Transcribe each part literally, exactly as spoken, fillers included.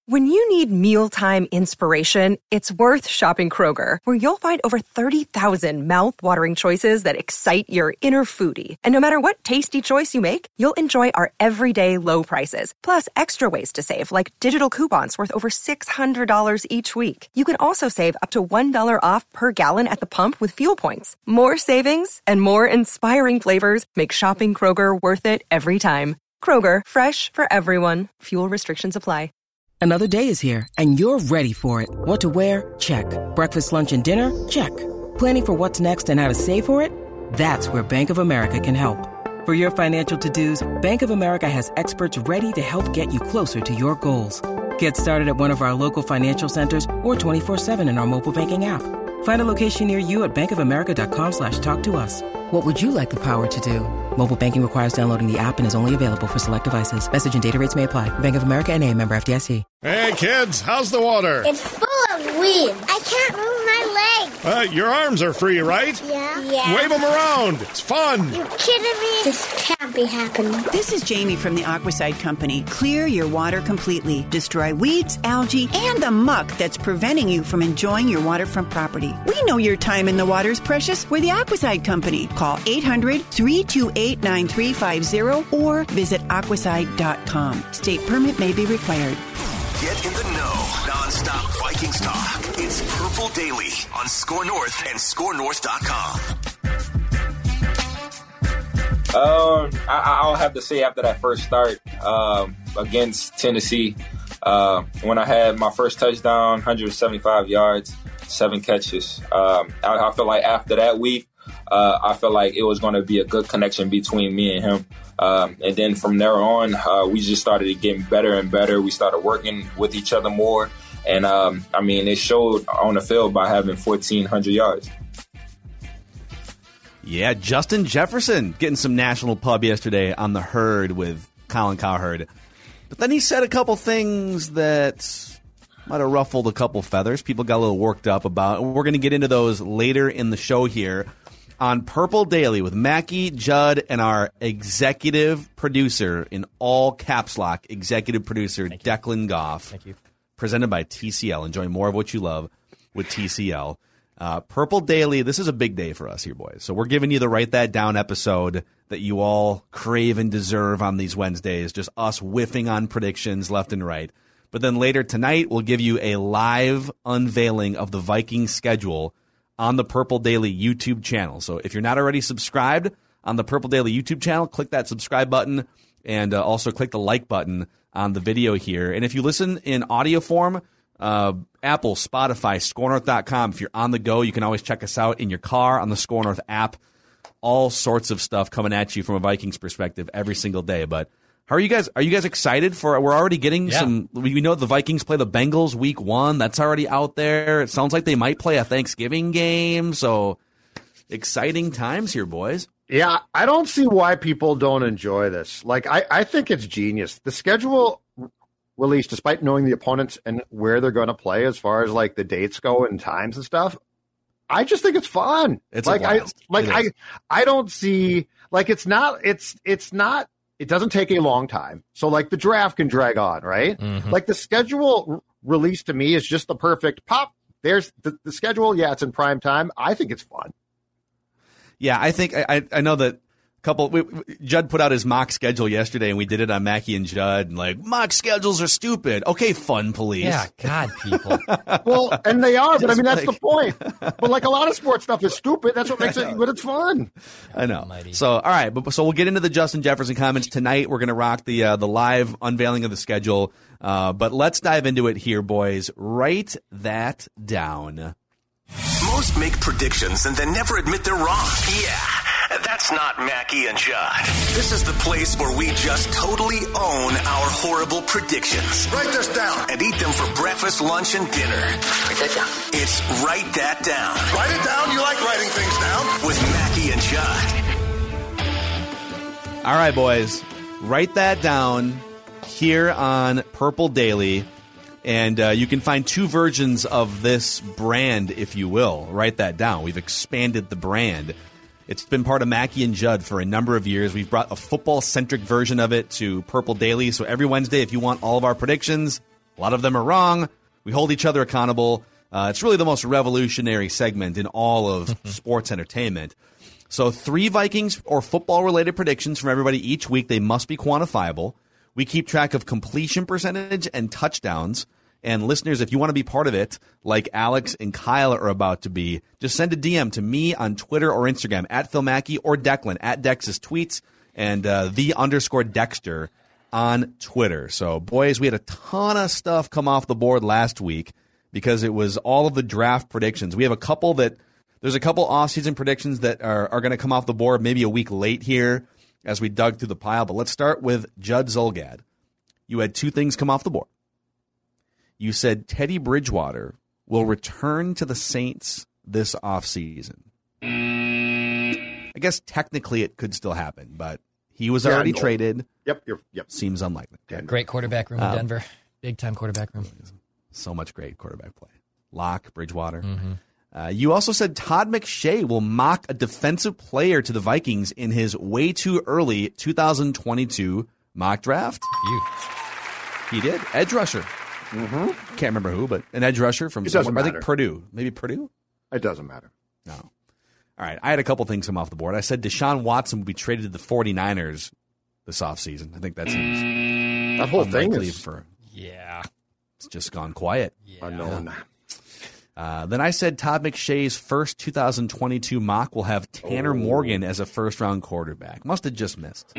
When you need mealtime inspiration, it's worth shopping Kroger, where you'll find over thirty thousand mouth-watering choices that excite your inner foodie. And no matter what tasty choice you make, you'll enjoy our everyday low prices, plus extra ways to save, like digital coupons worth over six hundred dollars each week. You can also save up to one dollar off per gallon at the pump with fuel points. More savings and more inspiring flavors make shopping Kroger worth it every time. Kroger, fresh for everyone. Fuel restrictions apply. Another day is here, and you're ready for it. What to wear? Check. Breakfast, lunch, and dinner? Check. Planning for what's next and how to save for it? That's where Bank of America can help. For your financial to-dos, Bank of America has experts ready to help get you closer to your goals. Get started at one of our local financial centers or twenty-four seven in our mobile banking app. Find a location near you at bankofamerica.com slash talk to us. What would you like the power to do? Mobile banking requires downloading the app and is only available for select devices. Message and data rates may apply. Bank of America N A, member F D I C. Hey, kids, how's the water? It's full of weeds. I can't move my legs. Uh, your arms are free, right? Yeah. Yeah. Wave them around. It's fun. You kidding me? This can't be happening. This is Jamie from the Aquaside Company. Clear your water completely. Destroy weeds, algae, and the muck that's preventing you from enjoying your waterfront property. We know your time in the water is precious. We're the Aquaside Company. Call eight hundred, three two eight, nine three five zero or visit aquaside dot com. State permit may be required. Get in the know. Non-stop Vikings talk. It's Purple Daily on Score North and score north dot com. Um, I, I'll have to say after that first start um, against Tennessee, uh, when I had my first touchdown, one hundred seventy-five yards, seven catches. Um, I, I feel like after that week, uh, I felt like it was going to be a good connection between me and him. Um, and then from there on, uh, we just started getting better and better. We started working with each other more. And, um, I mean, it showed on the field by having fourteen hundred yards. Yeah, Justin Jefferson getting some national pub yesterday on the Herd with Colin Cowherd. But then he said a couple things that might have ruffled a couple feathers. People got a little worked up about. We're going to get into those later in the show here on Purple Daily with Mackie, Judd, and our executive producer in all caps lock, executive producer Declan Goff. Thank you. Presented by T C L. Enjoy more of what you love with T C L. Uh, Purple Daily, this is a big day for us here, boys. So we're giving you the Write That Down episode that you all crave and deserve on these Wednesdays, just us whiffing on predictions left and right. But then later tonight, we'll give you a live unveiling of the Vikings schedule on the Purple Daily YouTube channel. So if you're not already subscribed on the Purple Daily YouTube channel, click that subscribe button and uh, also click the like button on the video here. And if you listen in audio form, uh, Apple, Spotify, score north dot com. If you're on the go, you can always check us out in your car on the Score North app. All sorts of stuff coming at you from a Vikings perspective every single day. But how are you guys? Are you guys excited for? We're already getting yeah. some. We know the Vikings play the Bengals week one. That's already out there. It sounds like they might play a Thanksgiving game. So exciting times here, boys. Yeah, I don't see why people don't enjoy this. Like, I, I think it's genius. The schedule release, despite knowing the opponents and where they're going to play as far as, like, the dates go and times and stuff, I just think it's fun. It's like, I like it I I don't see, like, it's not, it's, it's not, it doesn't take a long time. So, like, the draft can drag on, right? Mm-hmm. Like, the schedule r- release to me is just the perfect pop. There's the, the schedule. Yeah, it's in prime time. I think it's fun. Yeah, I think I I know that a couple. We, Judd put out his mock schedule yesterday, and we did it on Mackie and Judd. And like, mock schedules are stupid. Okay, fun police. Yeah, God, people. Well, and they are, but I mean that's like... the point. But like a lot of sports stuff is stupid. That's what makes it, but it's fun. I know. Almighty. So all right, but so we'll get into the Justin Jefferson comments tonight. We're gonna rock the uh, the live unveiling of the schedule. Uh, but let's dive into it here, boys. Write that down. Most make predictions and then never admit they're wrong. Yeah, that's not Mackie and Judd. This is the place where we just totally own our horrible predictions. Write this down. And eat them for breakfast, lunch, and dinner. Write that down. It's Write That Down. Write it down. You like writing things down. With Mackie and Judd. All right, boys. Write that down here on Purple Daily. And uh, you can find two versions of this brand, if you will. Write that down. We've expanded the brand. It's been part of Mackie and Judd for a number of years. We've brought a football-centric version of it to Purple Daily. So every Wednesday, if you want all of our predictions, A lot of them are wrong. We hold each other accountable. Uh, it's really the most revolutionary segment in all of sports entertainment. So three Vikings or football-related predictions from everybody each week. They must be quantifiable. We keep track of completion percentage and touchdowns. And listeners, if you want to be part of it, like Alex and Kyle are about to be, just send a D M to me on Twitter or Instagram, at Phil Mackey, or Declan, at Dex's Tweets, and uh, the underscore Dexter on Twitter. So, boys, we had a ton of stuff come off the board last week because it was all of the draft predictions. We have a couple that, there's a couple off-season predictions that are, are going to come off the board maybe a week late here as we dug through the pile. But let's start with Judd Zulgad. You had two things come off the board. You said Teddy Bridgewater will return to the Saints this offseason. I guess technically it could still happen, but he was Yeah, already no. trid. Yep, you're, yep. Seems unlikely. Okay. Great quarterback room in Um, Denver. Big time quarterback room. So much great quarterback play. Locke, Bridgewater. Mm-hmm. Uh, you also said Todd McShay will mock a defensive player to the Vikings in his way too early two thousand twenty-two mock draft. You. He did. Edge rusher. Mm-hmm. Can't remember who, but an edge rusher from It doesn't somewhere. I matter. think Purdue. Maybe Purdue? It doesn't matter. No. All right. I had a couple things come off the board. I said Deshaun Watson will be traded to the 49ers this offseason. I think that seems That whole thing unlikely is for Yeah. it's just gone quiet. Yeah. unknown. Uh, then I said Todd McShay's first two thousand twenty-two mock will have Tanner Oh. Morgan as a first-round quarterback. Must have just missed.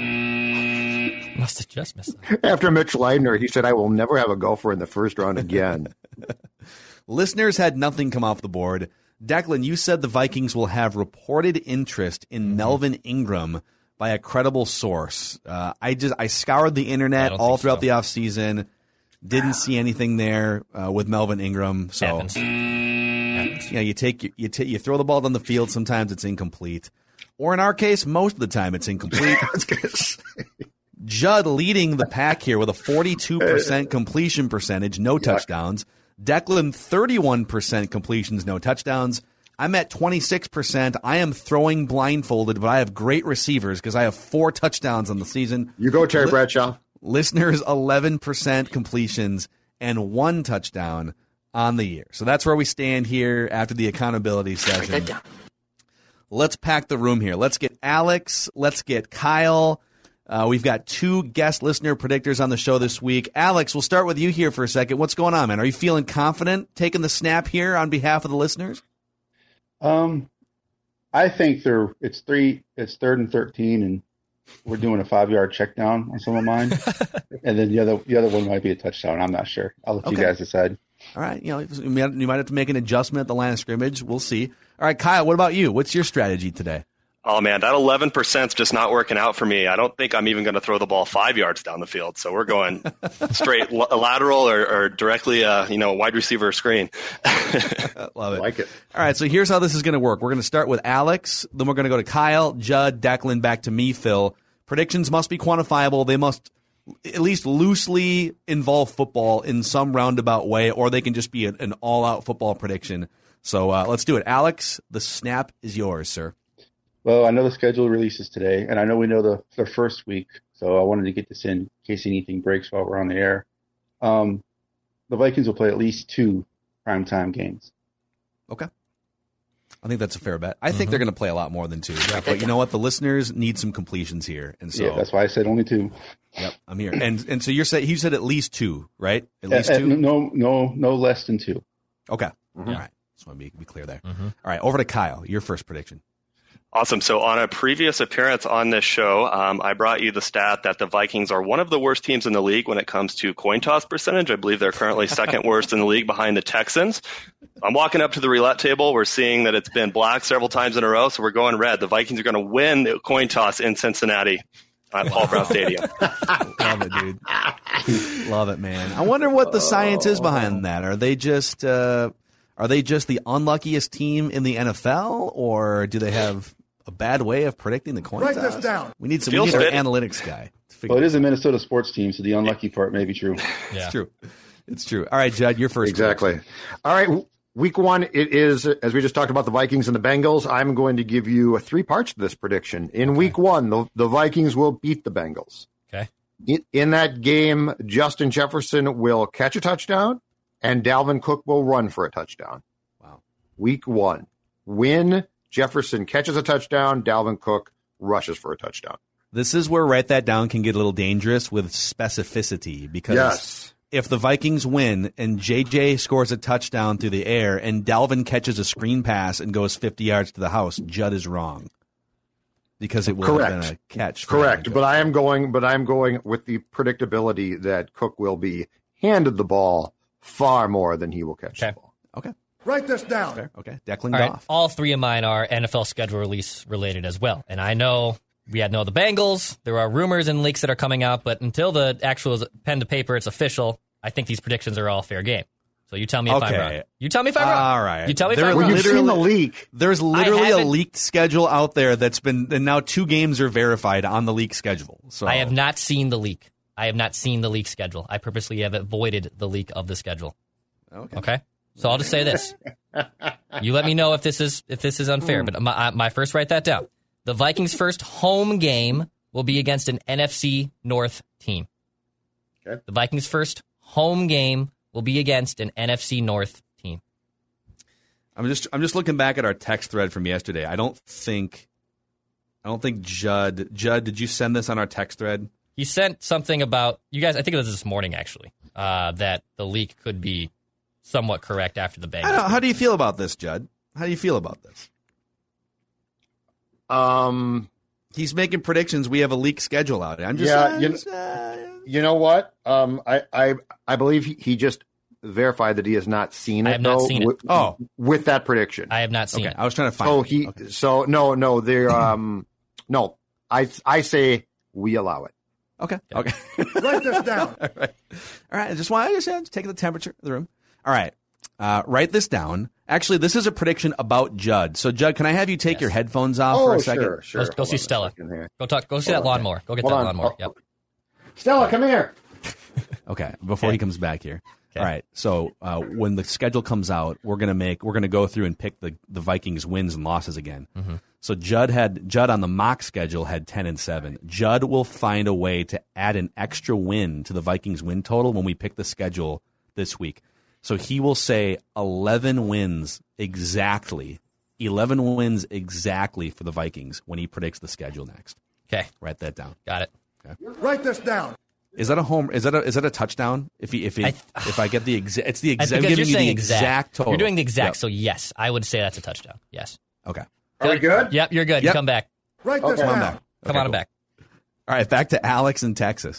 Must have just missed that. After Mitch Leidner, he said, I will never have a gopher in the first round again. Listeners had nothing come off the board. Declan, you said the Vikings will have reported interest in Mm-hmm. Melvin Ingram by a credible source. Uh, I just I scoured the I internet don't all think throughout so. the offseason. Didn't see anything there uh, with Melvin Ingram. So Happens. Happens. yeah, you take you t- you throw the ball down the field. Sometimes it's incomplete, or in our case, most of the time it's incomplete. I was gonna say. Judd leading the pack here with a forty-two percent completion percentage, no touchdowns. Declan, thirty-one percent completions, no touchdowns. I'm at twenty-six percent. I am throwing blindfolded, but I have great receivers because I have four touchdowns on the season. You go, Terry Li- Bradshaw. Listeners, eleven percent completions and one touchdown on the year. So that's where we stand here after the accountability session. Let's pack the room here. Let's get Alex. Let's get Kyle. Uh, we've got two guest listener predictors on the show this week. Alex, we'll start with you here for a second. What's going on, man? Are you feeling confident taking the snap here on behalf of the listeners? Um, I think they're it's three, it's third and thirteen, and we're doing a five yard check down on some of mine, and then the other the other one might be a touchdown. I'm not sure. I'll let Okay. you guys decide. All right, you know, you might, you might have to make an adjustment at the line of scrimmage. We'll see. All right, Kyle, what about you? What's your strategy today? Oh, man, that eleven percent is just not working out for me. I don't think I'm even going to throw the ball five yards down the field. So we're going straight l- lateral or, or directly, uh, you know, wide receiver screen. Love it. Like it. All right, so here's how this is going to work. We're going to start with Alex, then we're going to go to Kyle, Judd, Declan, back to me, Phil. Predictions must be quantifiable. They must at least loosely involve football in some roundabout way, or they can just be an, an all-out football prediction. So uh, let's do it. Alex, the snap is yours, sir. Well, I know the schedule releases today, and I know we know the the first week, so I wanted to get this in in case anything breaks while we're on the air. Um, the Vikings will play at least two primetime games. Okay. I think that's a fair bet. I think they're going to play a lot more than two. But you know what? The listeners need some completions here. And so Yeah, that's why I said only two. Yep, I'm here. And and so you're saying you said at least two, right? At least Uh, uh, two? No, no, no less than two. Okay. All right. Just want to be, be clear there. All right. Over to Kyle. Your first prediction. Awesome. So on a previous appearance on this show, um, I brought you the stat that the Vikings are one of the worst teams in the league when it comes to coin toss percentage. I believe they're currently second worst in the league behind the Texans. I'm walking up to the roulette table. We're seeing that it's been black several times in a row, so we're going red. The Vikings are going to win the coin toss in Cincinnati at Paul Brown Stadium. Love it, dude. Love it, man. I wonder what the science is behind that. Are they just uh, are they just the unluckiest team in the N F L, or do they have a bad way of predicting the coin Write toss? this down. We need some we Feels need our fitting. analytics guy. to figure Well, it this is a Minnesota sports team, so the unlucky part may be true. Yeah. It's true. It's true. All right, Judd, your first. Exactly. All right. Week one, it is, as we just talked about the Vikings and the Bengals, I'm going to give you three parts to this prediction. In week one, the, the Vikings will beat the Bengals. Okay. in, in that game, Justin Jefferson will catch a touchdown, and Dalvin Cook will run for a touchdown. Wow. Week one. Win, Jefferson catches a touchdown, Dalvin Cook rushes for a touchdown. This is where Write That Down can get a little dangerous with specificity, because yes. if the Vikings win and J J scores a touchdown through the air and Dalvin catches a screen pass and goes fifty yards to the house, Judd is wrong. Because it will Correct. have been a catch. Correct, but I am going. But I am going with the predictability that Cook will be handed the ball far more than he will catch okay. the ball. Okay, write this down. Fair. Okay, Declan all right. Goff. All three of mine are N F L schedule release related as well, and I know we had know the Bengals. There are rumors and leaks that are coming out, but until the actual pen to paper, it's official. I think these predictions are all fair game. So you tell me if okay. I'm wrong. You tell me if I'm wrong. All right. You tell me there, if I'm well, wrong. You've seen the leak. There's literally a haven't- leaked schedule out there that's been, and now two games are verified on the leak schedule. So I have not seen the leak. I have not seen the leak schedule. I purposely have avoided the leak of the schedule. Okay. Okay. So I'll just say this. You let me know if this is if this is unfair. But my my first, write that down. The Vikings' first home game will be against an N F C North team. Okay. The Vikings' first home game will be against an N F C North team. I'm just I'm just looking back at our text thread from yesterday. I don't think I don't think Judd Judd, did you send this on our text thread? He sent something about you guys. I think it was this morning actually. Uh, that the leak could be somewhat correct after the Bengals. I don't, how do you feel about this, Judd? How do you feel about this? Um, he's making predictions. We have a leak schedule out. I'm just yeah. uh, You, just, uh, you know what? Um, I I I believe he, he just verified that he has not seen it. I have not though, seen it. With, oh, with that prediction, I have not seen okay. it. I was trying to find. So it. he. Okay. So no, no. There. Um, no. I I say we allow it. Okay. Okay. Write this down. All right. All right. I just want to just, just take the temperature of the room. All right. Uh, write this down. Actually, this is a prediction about Judd. So, Judd, can I have you take Yes. your headphones off Oh, for a second? sure, sure. Go, go see Hold on a Stella. second here. Go talk. Go see Hold that on. lawnmower. Go get Hold that on. lawnmower. Oh, Yep. Stella, come here. Okay, before Okay. he comes back here. Okay. All right. So uh, when the schedule comes out, we're gonna make we're gonna go through and pick the, the Vikings wins and losses again. Mm-hmm. So Judd had Judd on the mock schedule had ten and seven. Judd will find a way to add an extra win to the Vikings win total when we pick the schedule this week. So he will say eleven wins exactly, eleven wins exactly for the Vikings when he predicts the schedule next. Okay. Write that down. Got it. Write this down. Is that a home? Is that a is that a touchdown? If he, if he, I- if I get the exact, it's the I- exact. I'm because giving you're you the saying exact, total. You're doing the exact. Yep. So yes, I would say that's a touchdown. Yes. Okay. Are we good? Yep. You're good. Yep. Come back. Write this Okay. down. back. Come Okay, on cool. back. All right, back to Alex in Texas.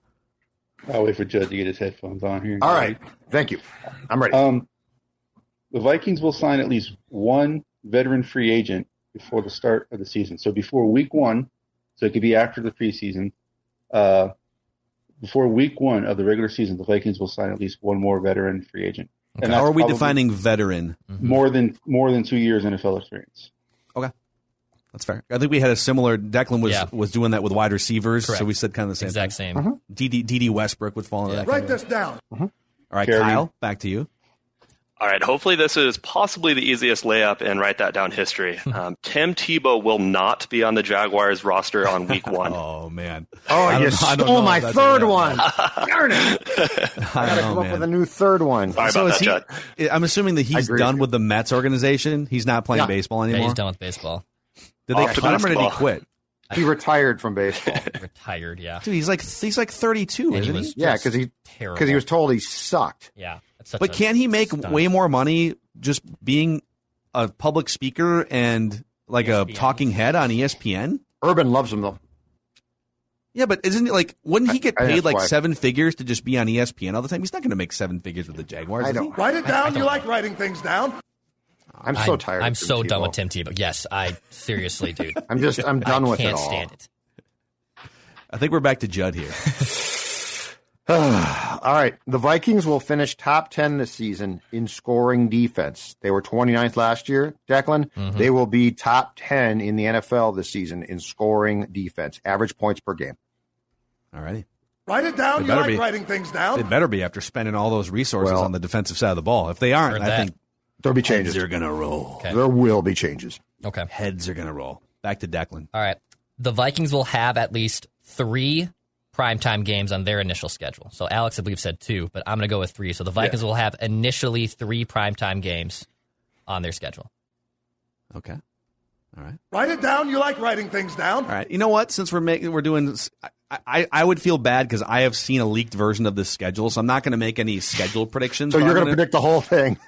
I'll wait for Judd to get his headphones on here. All right. Thank you. I'm ready. Um, the Vikings will sign at least one veteran free agent before the start of the season. So before week one, so it could be after the preseason. Uh, before week one of the regular season, the Vikings will sign at least one more veteran free agent. Okay. And How that's are we probably defining veteran? more than more than two years N F L experience? Okay, that's fair. I think we had a similar. Declan was Yeah. was doing that with wide receivers, Correct. so we said kind of the same. Exact thing. same. D D D D Westbrook would fall into that. Write category. this down. All right, Carry. Kyle, back to you. All right, hopefully this is possibly the easiest layup in Write That Down history. Um, Tim Tebow will not be on the Jaguars roster on week one. Oh man. oh, I you don't- I don't know stole if my that's third a- one. Darn it. I Gotta don't come know, up with a man. new third one. Sorry So about is that, he? Judd. I'm assuming that he's agree done with you. with the Mets organization. He's not playing Yeah. baseball Yeah, anymore. he's done with baseball. Did they Off to cut him or did he basketball. quit? He retired from baseball. Retired. Yeah. Dude, he's like he's like thirty-two, And he isn't was he? Yeah, just because he terrible. because he was told he sucked. Yeah. That's such But a can't he make stunt. way more money just being a public speaker and like E S a P N. talking head on E S P N? Urban loves him though. Yeah, but isn't it like wouldn't he get I- I- paid that's like why. seven figures to just be on E S P N all the time? He's not going to make seven figures with the Jaguars. I is don't. he? Write it down. don't You like writing things down. I'm so tired. I'm of Tim so done Tebow. with Tim Tebow. Yes, I seriously, dude. I'm just I'm done I with it can't all. stand it. I think we're back to Judd here. All right. The Vikings will finish top ten this season in scoring defense. They were twenty-ninth last year, Declan. Mm-hmm. They will be top ten in the N F L this season in scoring defense, average points per game. All righty. Write it down. They You better like be. writing things They down. better be after spending all those resources Well- on the defensive side of the ball. If they aren't, Heard I that. think There'll be changes. heads are going to roll. Okay. There will be changes. Okay. Heads are going to roll. Back to Declan. All right. The Vikings will have at least three primetime games on their initial schedule. So Alex, I believe, said two, but I'm going to go with three. So the Vikings yeah. will have initially three primetime games on their schedule. Okay. All right. Write it down. You like writing things down. All right. You know what? Since we're making, we're doing this, I, I, I would feel bad because I have seen a leaked version of this schedule, so I'm not going to make any schedule predictions. So you're going to gonna... predict the whole thing.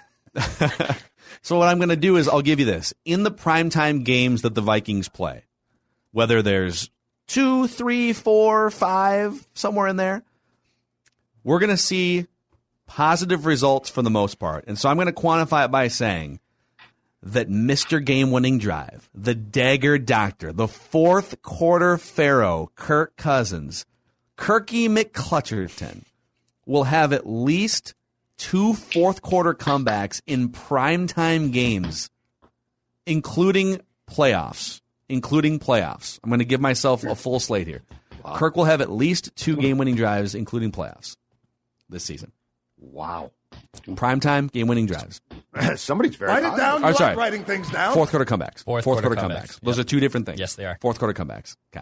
So what I'm going to do is I'll give you this. In the primetime games that the Vikings play, whether there's two, three, four, five, somewhere in there, we're going to see positive results for the most part. And so I'm going to quantify it by saying that Mister Game-Winning Drive, the Dagger Doctor, the fourth quarter Pharaoh, Kirk Cousins, Kirky McClutcherton, will have at least two fourth quarter comebacks in primetime games, including playoffs. Including playoffs. I'm going to give myself a full slate here. Wow. Kirk will have at least two game-winning drives, including playoffs, this season. Wow. Primetime game-winning drives. Somebody's very Write it positive. down. You oh, like sorry. writing things down. Fourth quarter comebacks. Fourth, Fourth quarter, quarter, comebacks. comebacks. Those yep. are two different things. Yes, they are. Fourth quarter comebacks. Okay.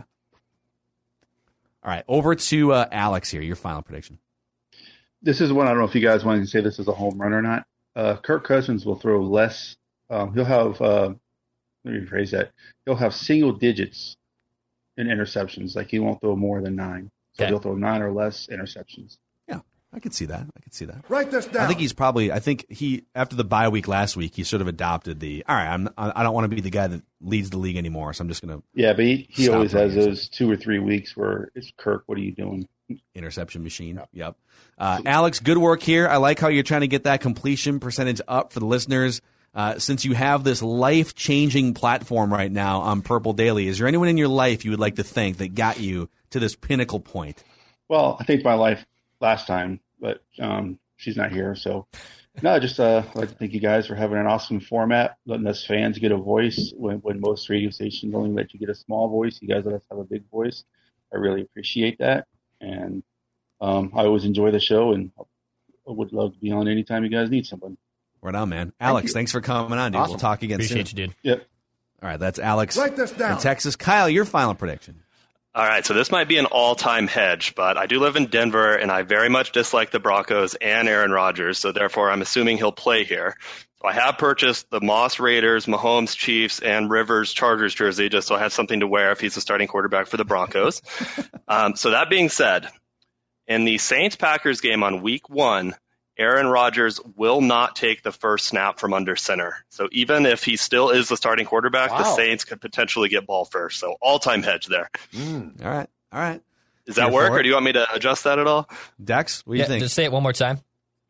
All right. Over to uh, Alex here. Your final prediction. This is one I don't know if you guys want to say this is a home run or not. Uh, Kirk Cousins will throw less. Um, he'll have. Uh, Let me rephrase that. He'll have single digits in interceptions. Like he won't throw more than nine. So okay. he'll throw nine or less interceptions. Yeah, I could see that. I could see that. Write this down. I think he's probably. I think he after the bye week last week, he sort of adopted the. All right, I'm. I don't want to be the guy that leads the league anymore. So I'm just gonna. Yeah, but he, he always has those two or three weeks where it's Kirk. What are you doing? Interception machine. Yep. yep. Uh, Alex, good work here. I like how you're trying to get that completion percentage up for the listeners. Uh, since you have this life-changing platform right now on Purple Daily, is there anyone in your life you would like to thank that got you to this pinnacle point? Well, I thanked my life last time, but um, she's not here. So, no, just uh, I'd like to thank you guys for having an awesome format, letting us fans get a voice when, when most radio stations only let you get a small voice. You guys let us have a big voice. I really appreciate that. And um, I always enjoy the show, and I would love to be on anytime you guys need someone. Right on, man. Alex, Thank thanks for coming on, dude. Awesome. We'll talk again Appreciate soon. you, dude. Yep. All right, that's Alex Write this down. in Texas. Kyle, your final prediction. All right, so this might be an all-time hedge, but I do live in Denver, and I very much dislike the Broncos and Aaron Rodgers, so therefore I'm assuming he'll play here. So I have purchased the Moss Raiders, Mahomes Chiefs, and Rivers Chargers jersey just so I have something to wear if he's the starting quarterback for the Broncos. um, so that being said, in the Saints-Packers game on week one, Aaron Rodgers will not take the first snap from under center. So even if he still is the starting quarterback, wow. the Saints could potentially get ball first. So all-time hedge there. Mm, all right. All right. Does that work, or do you want me to adjust that at all? Dex, what do yeah, you think? Just say it one more time.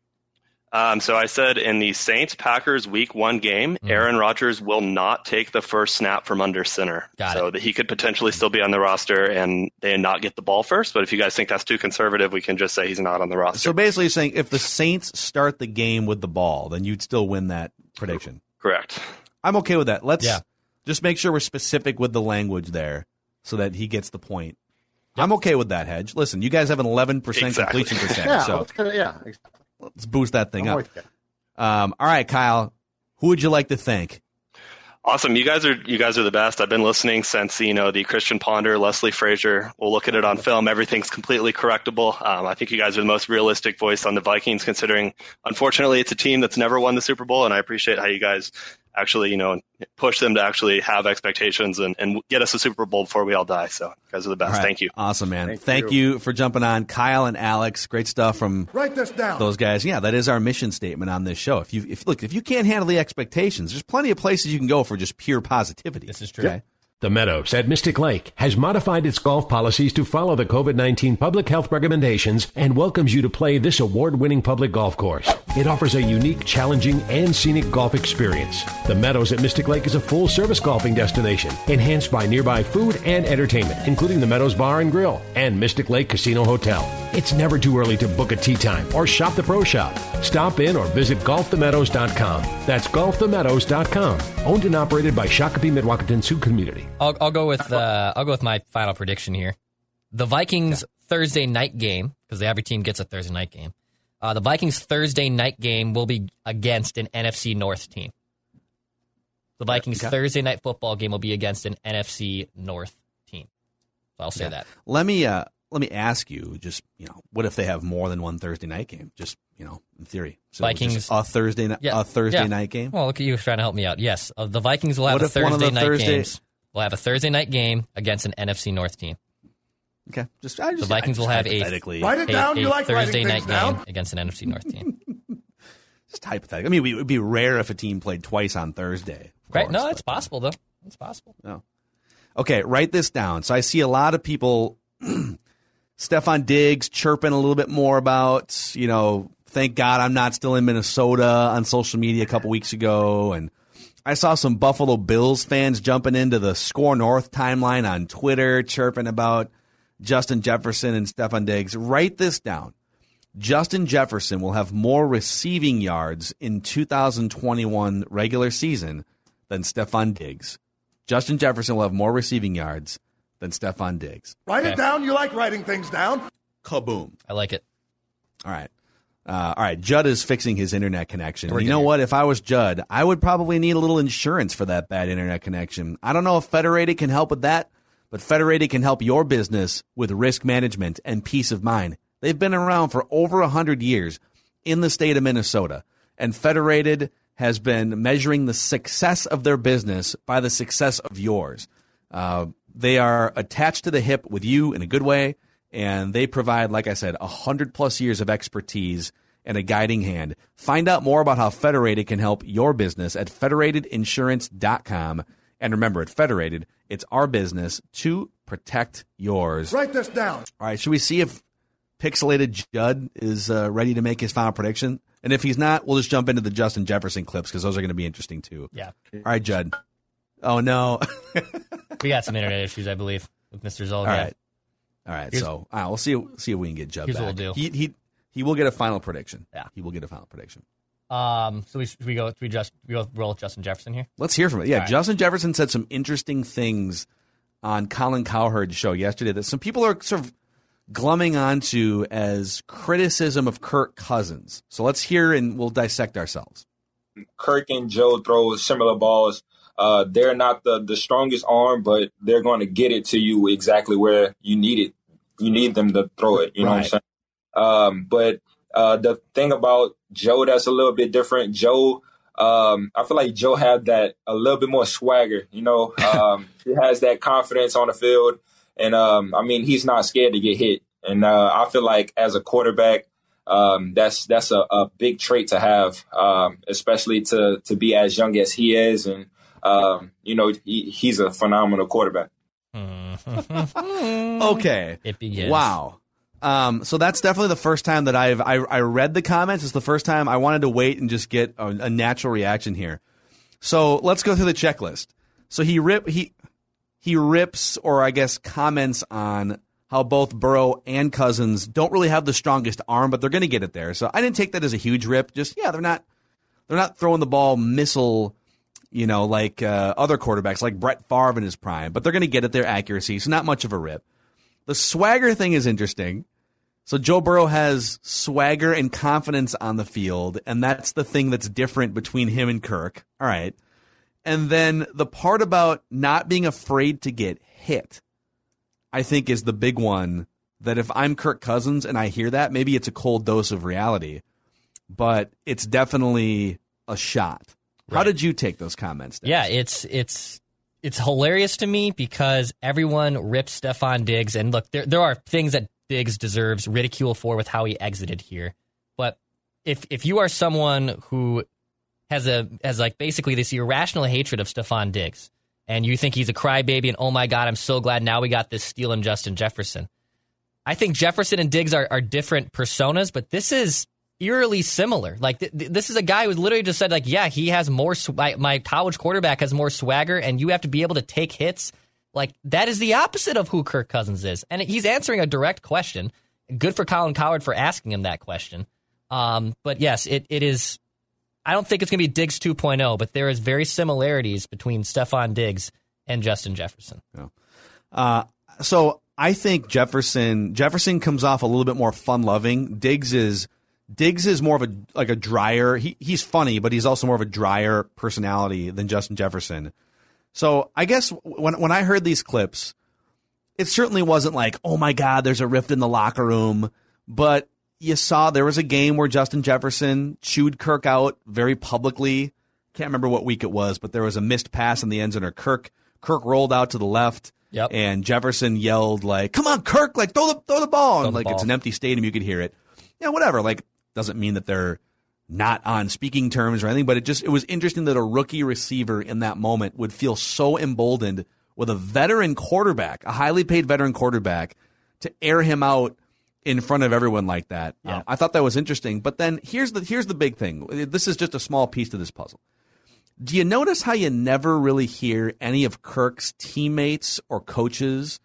Um, so I said in the Saints-Packers week one game, mm. Aaron Rodgers will not take the first snap from under center. Got so it. that he could potentially still be on the roster and they not get the ball first. But if you guys think that's too conservative, we can just say he's not on the roster. So basically you're saying if the Saints start the game with the ball, then you'd still win that prediction. Correct. I'm okay with that. Let's yeah. just make sure we're specific with the language there so that he gets the point. Yep. I'm okay with that, Hedge. Listen, you guys have an eleven percent exactly. completion percentage. Yeah, so gonna, yeah. let's boost that thing I'm up. Um, all right, Kyle, who would you like to thank? Awesome. You guys are you guys are the best. I've been listening since, you know, the Christian Ponder, Leslie Frazier. We'll look at it on film. Everything's completely correctable. Um, I think you guys are the most realistic voice on the Vikings, considering, unfortunately, it's a team that's never won the Super Bowl, and I appreciate how you guys actually, you know, push them to actually have expectations and, and get us a Super Bowl before we all die. So you guys are the best. Right. Thank you. Awesome, man. Thank, Thank you. you for jumping on. Kyle and Alex, great stuff from Write this down. those guys. Yeah, that is our mission statement on this show. If you if look, if you can't handle the expectations, there's plenty of places you can go for just pure positivity. This is true. Okay? The Meadows at Mystic Lake has modified its golf policies to follow the COVID nineteen public health recommendations and welcomes you to play this award-winning public golf course. It offers a unique, challenging, and scenic golf experience. The Meadows at Mystic Lake is a full-service golfing destination, enhanced by nearby food and entertainment, including the Meadows Bar and Grill and Mystic Lake Casino Hotel. It's never too early to book a tee time or shop the pro shop. Stop in or visit golf the meadows dot com. That's golf the meadows dot com. Owned and operated by Shakopee Midwauketon Sioux Community. I'll, I'll go with uh, I'll go with my final prediction here. The Vikings Thursday night game, because every team gets a Thursday night game. Uh, the Vikings Thursday night game will be against an N F C North team. The Vikings okay. Thursday night football game will be against an N F C North team. So I'll say yeah. that. Let me uh, let me ask you, just, you know, what if they have more than one Thursday night game? Just, you know, in theory. So Vikings. just a Thursday, Yeah, a Thursday yeah. night game? Well, look at you trying to help me out. Yes, uh, the Vikings will have What a if one of Thursday the night Thursday- games. We'll have a Thursday night game against an N F C North team. Okay. Just, I just, The Vikings I just will have a, hypothetically- Write it a- down. a You like Thursday writing night things down? game against an N F C North team. Just hypothetical. I mean, it would be rare if a team played twice on Thursday. of Right? course, No, but- it's possible, though. It's possible. No. Okay, write this down. So I see a lot of people, Stephon Diggs chirping a little bit more about, you know, thank God I'm not still in Minnesota on social media a couple weeks ago. And I saw some Buffalo Bills fans jumping into the Score North timeline on Twitter, chirping about Justin Jefferson and Stephon Diggs. Write this down. Justin Jefferson will have more receiving yards in two thousand twenty-one regular season than Stephon Diggs. Justin Jefferson will have more receiving yards than Stephon Diggs. Write Okay. it down. You like writing things down. Kaboom. I like it. All right. Uh, all right. Judd is fixing his internet connection. We're You know good. what? If I was Judd, I would probably need a little insurance for that bad internet connection. I don't know if Federated can help with that, but Federated can help your business with risk management and peace of mind. They've been around for over one hundred years in the state of Minnesota, and Federated has been measuring the success of their business by the success of yours. Uh, they are attached to the hip with you in a good way, and they provide, like I said, one hundred plus years of expertise and a guiding hand. Find out more about how Federated can help your business at federated insurance dot com. And remember, at Federated, it's our business to protect yours. Write this down. All right, should we see if Pixelated Judd is uh, ready to make his final prediction? And if he's not, we'll just jump into the Justin Jefferson clips because those are going to be interesting too. Yeah. All right, Judd. Oh, no. We got some internet issues, I believe, with Mister Zolgad. All right. All right, Here's- so all right, we'll see, see if we can get Judd Here's back. what we'll do. He, he, he will get a final prediction. Yeah. He will get a final prediction. Um, so we should we go we just we go roll with Justin Jefferson here. Let's hear from it. Yeah, All right. Justin Jefferson said some interesting things on Colin Cowherd's show yesterday that some people are sort of glumming onto as criticism of Kirk Cousins. So let's hear and we'll dissect ourselves. Kirk and Joe throw similar balls. Uh, they're not the, the strongest arm, but they're going to get it to you exactly where you need it. You need them to throw it. You know Right. what I'm saying? Um, but uh, the thing about Joe that's a little bit different, Joe, um, I feel like Joe had that a little bit more swagger. You know, um, he has that confidence on the field. And, um, I mean, he's not scared to get hit. And uh, I feel like as a quarterback, um, that's that's a, a big trait to have, um, especially to to be as young as he is. And, um, you know, he, he's a phenomenal quarterback. Okay. It begins. Wow. Um, so that's definitely the first time that I've I, I read the comments. It's the first time I wanted to wait and just get a, a natural reaction here. So let's go through the checklist. So he rip he he rips or I guess comments on how both Burrow and Cousins don't really have the strongest arm, but they're going to get it there. So I didn't take that as a huge rip. Just yeah, they're not they're not throwing the ball missile, you know, like uh, other quarterbacks like Brett Favre in his prime, but they're going to get at their accuracy. So not much of a rip. The swagger thing is interesting. So Joe Burrow has swagger and confidence on the field, and that's the thing that's different between him and Kirk. All right. And then the part about not being afraid to get hit, I think is the big one that if I'm Kirk Cousins and I hear that, maybe it's a cold dose of reality, but it's definitely a shot. How Right. did you take those comments, Dennis? Yeah, it's it's it's hilarious to me because everyone rips Stephon Diggs, and look, there there are things that Diggs deserves ridicule for with how he exited here. But if if you are someone who has a has like basically this irrational hatred of Stephon Diggs, and you think he's a crybaby, and oh my God, I'm so glad now we got this steal in Justin Jefferson. I think Jefferson and Diggs are, are different personas, but this is eerily similar. Like th- th- this is a guy who literally just said, like, yeah, he has more. Sw- my, my college quarterback has more swagger, and you have to be able to take hits. Like that is the opposite of who Kirk Cousins is, and he's answering a direct question. Good for Colin Cowherd for asking him that question. Um, but yes, it it is. I don't think it's going to be Diggs two point oh, but there is very similarities between Stephon Diggs and Justin Jefferson. Yeah. Uh, so I think Jefferson Jefferson comes off a little bit more fun-loving. Diggs is Diggs is more of a like a drier. He he's funny, but he's also more of a drier personality than Justin Jefferson. So I guess when when I heard these clips, it certainly wasn't like, oh my God, there's a rift in the locker room. But you saw there was a game where Justin Jefferson chewed Kirk out very publicly. Can't remember what week it was, but there was a missed pass in the end zone, or Kirk Kirk rolled out to the left, yep. and Jefferson yelled like, "Come on, Kirk! Like throw the throw the ball!" Throw and the like ball. It's an empty stadium, you could hear it. Yeah, whatever. Like doesn't mean that they're not on speaking terms or anything, but it just it was interesting that a rookie receiver in that moment would feel so emboldened with a veteran quarterback, a highly paid veteran quarterback, to air him out in front of everyone like that. Yeah. Um, I thought that was interesting. But then here's the here's the big thing. This is just a small piece to this puzzle. Do you notice how you never really hear any of Kirk's teammates or coaches,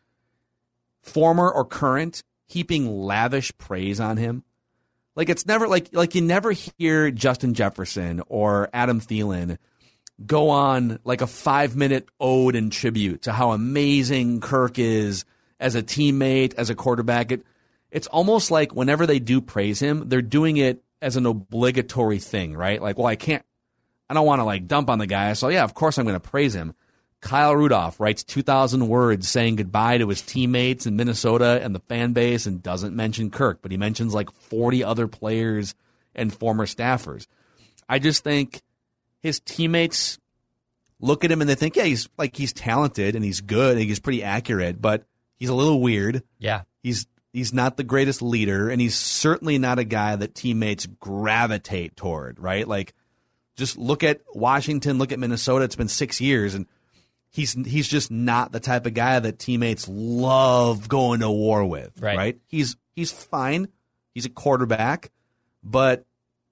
former or current, heaping lavish praise on him? Like it's never like like you never hear Justin Jefferson or Adam Thielen go on like a five minute ode and tribute to how amazing Kirk is as a teammate, as a quarterback. It, it's almost like whenever they do praise him, they're doing it as an obligatory thing, right? Like, well, I can't. I don't want to like dump on the guy, so yeah, of course I'm going to praise him. Kyle Rudolph writes two thousand words saying goodbye to his teammates in Minnesota and the fan base and doesn't mention Kirk, but he mentions like forty other players and former staffers. I just think his teammates look at him and they think, yeah, he's like he's talented and he's good and he's pretty accurate, but he's a little weird. Yeah. He's he's not the greatest leader, and he's certainly not a guy that teammates gravitate toward, right? Like just look at Washington, look at Minnesota. It's been six years, and he's he's just not the type of guy that teammates love going to war with, right? right? He's he's fine. He's a quarterback, but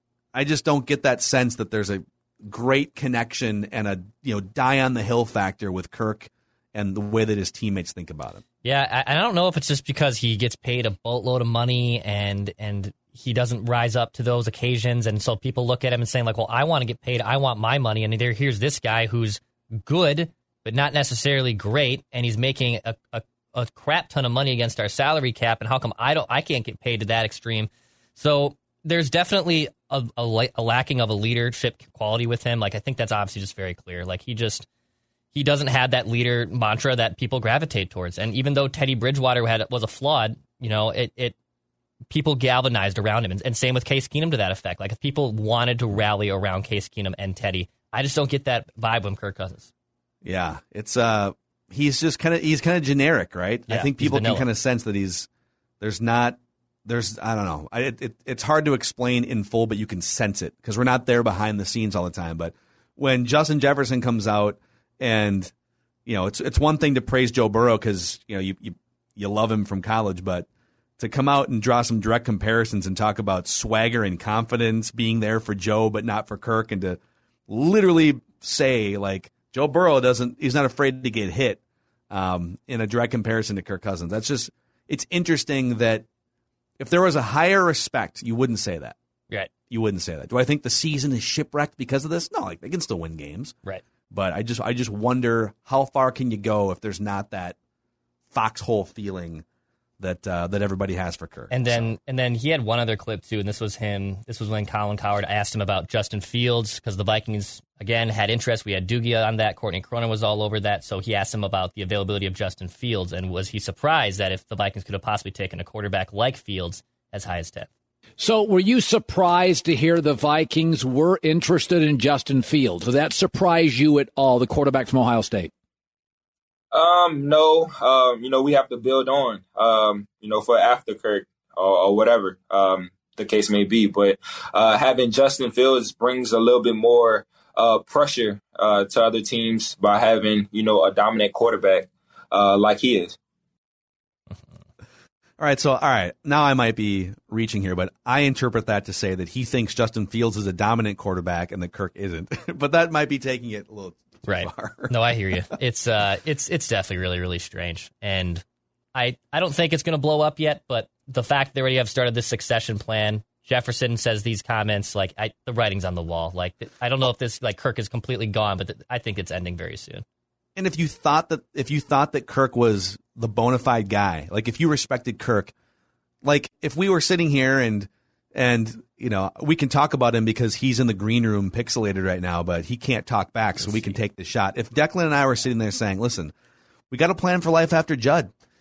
I just don't get that sense that there's a great connection and a you know die on the hill factor with Kirk and the way that his teammates think about him. Yeah, I, I don't know if it's just because he gets paid a boatload of money and and he doesn't rise up to those occasions, and so people look at him and saying like, well, I want to get paid, I want my money, and there here's this guy who's good but not necessarily great, and he's making a, a, a crap ton of money against our salary cap, and how come I don't I can't get paid to that extreme? So there's definitely a, a, a lacking of a leadership quality with him. Like I think that's obviously just very clear. Like he just he doesn't have that leader mantra that people gravitate towards. And even though Teddy Bridgewater had was a flawed, you know, it it people galvanized around him, and, and same with Case Keenum to that effect. Like if people wanted to rally around Case Keenum and Teddy, I just don't get that vibe with Kirk Cousins. Yeah, it's uh, he's just kind of he's kind of generic, right? Yeah, I think people he's can vanilla. kind of sense that he's there's not there's I don't know. I, it, it it's hard to explain in full, but you can sense it because we're not there behind the scenes all the time. But when Justin Jefferson comes out, and you know, it's it's one thing to praise Joe Burrow because you know you, you you love him from college, but to come out and draw some direct comparisons and talk about swagger and confidence being there for Joe but not for Kirk, and to literally say like Joe Burrow doesn't he's not afraid to get hit um, in a direct comparison to Kirk Cousins. That's just it's interesting that if there was a higher respect, you wouldn't say that. Right. You wouldn't say that. Do I think the season is shipwrecked because of this? No, like they can still win games. Right. But I just I just wonder how far can you go if there's not that foxhole feeling that uh, that everybody has for Kirk. And then and then he had one other clip too, and this was him. This was when Colin Cowherd asked him about Justin Fields because the Vikings again had interest. We had Doogie on that. Courtney Cronin was all over that. So he asked him about the availability of Justin Fields, and was he surprised that if the Vikings could have possibly taken a quarterback like Fields as high as ten? So were you surprised to hear the Vikings were interested in Justin Fields? Did that surprise you at all, the quarterback from Ohio State? Um, no, um, you know, we have to build on, um, you know, for after Kirk or, or whatever, um, the case may be. But uh, having Justin Fields brings a little bit more uh, pressure uh, to other teams by having, you know, a dominant quarterback uh, like he is. All right, so all right, now I might be reaching here, but I interpret that to say that he thinks Justin Fields is a dominant quarterback and that Kirk isn't. But that might be taking it a little too right. far. No, I hear you. It's uh, it's it's definitely really really strange, and I I don't think it's going to blow up yet. But the fact they already have started this succession plan, Jefferson says these comments like I, the writing's on the wall. Like I don't know if this like Kirk is completely gone, but th- I think it's ending very soon. And if you thought that if you thought that Kirk was the bona fide guy, like if you respected Kirk, like if we were sitting here and and you know we can talk about him because he's in the green room pixelated right now, but he can't talk back, so we can take the shot. If Declan and I were sitting there saying, "Listen, we got a plan for life after Judd.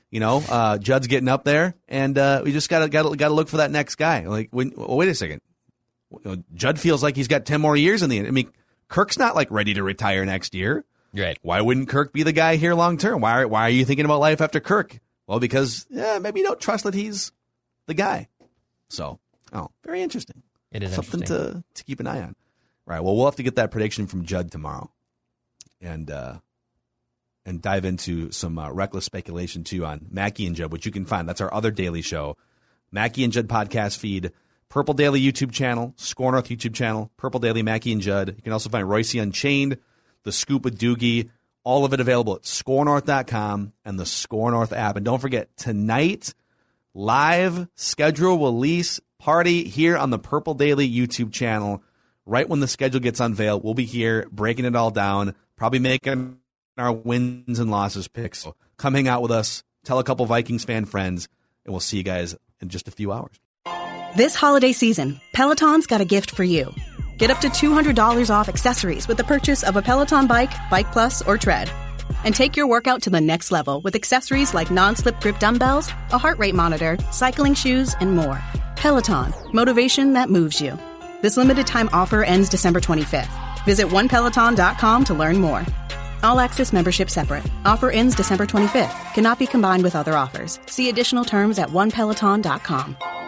You know, uh, Judd's getting up there, and uh, we just gotta gotta gotta look for that next guy. Like, when, well, wait a second, Judd feels like he's got ten more years in the end. I mean, Kirk's not like ready to retire next year. Right? Why wouldn't Kirk be the guy here long term? Why are, why are you thinking about life after Kirk? Well, because yeah, maybe you don't trust that he's the guy. So, oh, very interesting. It is something interesting. to to keep an eye on. Right. Well, we'll have to get that prediction from Judd tomorrow, and uh, and dive into some uh, reckless speculation too on Mackey and Judd, which you can find. That's our other daily show, Mackey and Judd podcast feed, Purple Daily YouTube channel, Score North YouTube channel, Purple Daily Mackey and Judd. You can also find Royce Unchained, The Scoop with Doogie, all of it available at score north dot com and the Score North app. And don't forget, tonight, live schedule release party here on the Purple Daily YouTube channel. Right when the schedule gets unveiled, we'll be here breaking it all down, probably making our wins and losses picks. So come hang out with us, tell a couple Vikings fan friends, and we'll see you guys in just a few hours. This holiday season, Peloton's got a gift for you. Get up to two hundred dollars off accessories with the purchase of a Peloton bike, Bike Plus, or Tread. And take your workout to the next level with accessories like non-slip grip dumbbells, a heart rate monitor, cycling shoes, and more. Peloton, motivation that moves you. This limited time offer ends December twenty-fifth. Visit one peloton dot com to learn more. All access membership separate. Offer ends December twenty-fifth. Cannot be combined with other offers. See additional terms at one peloton dot com.